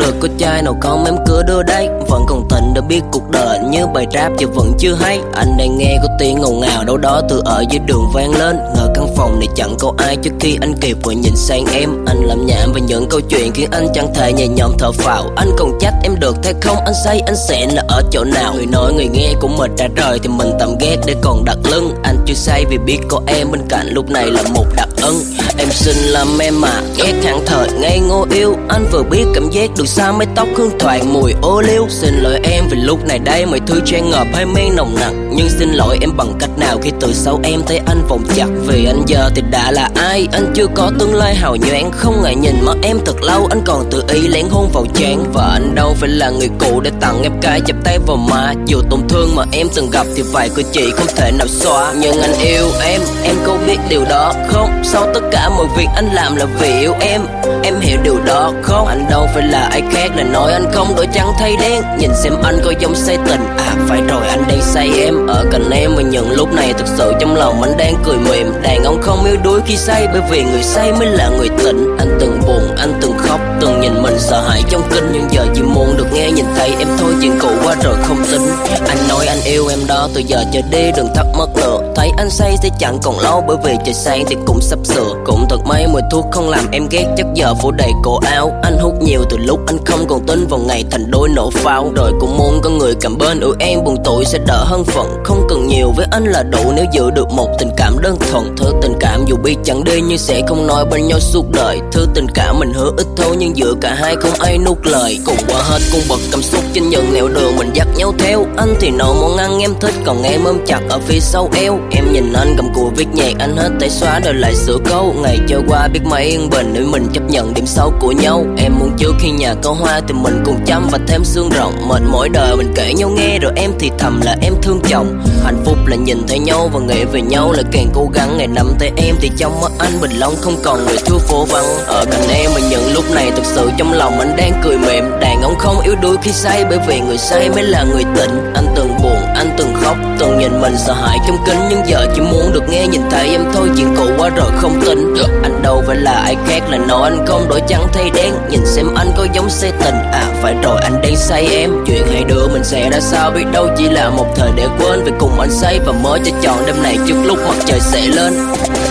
được có trai nào không em cứ đưa đây. Vẫn còn tình đã biết cuộc đời như bài rap giờ vẫn chưa hay. Anh đang nghe có tiếng ngầu ngào đâu đó từ ở dưới đường vang lên. Ngờ căn phòng này chẳng có ai trước khi anh kịp vừa nhìn sang em. Anh làm nhảm về những câu chuyện khiến anh chẳng thể nhẹ nhõm thở phào. Anh còn trách em được hay không, anh say anh sẽ là ở chỗ nào. Người nói người nghe cũng mệt ra rời thì mình tạm ghét để còn đặt lưng. Anh chưa say vì biết có em bên cạnh lúc này là một đặc ân. Em xinh làm em mà ghét thẳng thời ngây ngô yêu. Anh vừa biết cảm giác được sao mái tóc hương thoảng mùi ô liu. Xin lỗi em vì lúc này đây mọi thứ tràn ngập hay men nồng nặng. Nhưng xin lỗi em bằng cách nào khi từ sau em thấy anh vòng chặt. Vì anh giờ thì đã là ai, anh chưa có tương lai hào nhoáng. Không ngại nhìn mắt em thật lâu, anh còn tự ý lén hôn vào trán. Và anh đâu phải là người cũ để tặng em cái chắp tay vào má. Dù tổn thương mà em từng gặp thì vài cử chỉ không thể nào xóa. Nhưng anh yêu em có biết điều đó không? Sau tất cả mọi việc anh làm là vì yêu em hiểu điều đó không? Anh đâu phải là ai khác là nói anh không đổi trắng thay đen. Nhìn xem anh có giống say tình, à phải rồi anh đang say em. Ở cạnh em và những lúc này thực sự trong lòng anh đang cười mềm. Đàn ông không yếu đuối khi say bởi vì người say mới là người tỉnh. Anh từng buồn, anh từng khóc, từng nhìn mình sợ hãi trong kinh. Nhưng giờ chỉ muốn được nghe nhìn thấy em thôi, chuyện cũ qua rồi không tính. Anh nói anh yêu em đó, từ giờ trở đi đừng thắc mắc nữa. Thấy anh say sẽ chẳng còn lâu bởi vì trời sáng thì cũng sắp sửa. Cũng thật may mùi thuốc không làm em ghét, chắc giờ phủ đầy cổ áo. Anh hút nhiều từ lúc anh không còn tin vào ngày thành đôi nổ pháo. Rồi cũng muốn có người cầm bên yêu em buồn tuổi sẽ đỡ hơn phận. Không cần nhiều với anh là đủ nếu giữ được một tình cảm đơn thuần. Thứ tình cảm dù biết chẳng đi nhưng sẽ không nói bên nhau suốt đời. Thứ tình cảm mình hứa ít thôi nhưng giữa cả hai không ai nuốt lời. Cùng qua hết cung bậc cảm xúc trên những nẻo đường mình dắt nhau theo. Anh thì nấu món ăn em thích còn em ôm chặt ở phía sau eo. Em nhìn anh cầm cùi viết nhạc anh hết tay xóa đời lại sửa câu. Ngày trôi qua biết mấy yên bình để mình chấp nhận điểm xấu của nhau. Em muốn trước khi nhà có hoa thì mình cùng chăm và thêm xương rộng. Mệt mỗi đời mình kể nhau nghe rồi em thì thầm là em thương chồng. Hạnh phúc là nhìn thấy nhau và nghĩ về nhau là càng cố gắng. Ngày nắm tay em thì trong mắt anh bình long không còn người thưa phố vắng. Ở cạnh em và những lúc này thực sự trong lòng anh đang cười mềm. Đàn ông không yếu đuối khi say bởi vì người say mới là người tỉnh. Anh từng buồn, anh từng khóc, từng nhìn mình sợ hãi trong kính. Nhưng giờ chỉ muốn được nghe nhìn thấy em thôi, chuyện cũ qua rồi không tính. Anh đâu phải là ai khác là nói anh không đổi trắng thay đen. Nhìn xem anh có giống say tình, à phải rồi anh đang say em. Chuyện hai đứa mình sẽ ra sao biết đâu chỉ là một thời để quên. Vì cùng anh say và mới cho chọn đêm này trước lúc mặt trời sẽ lên.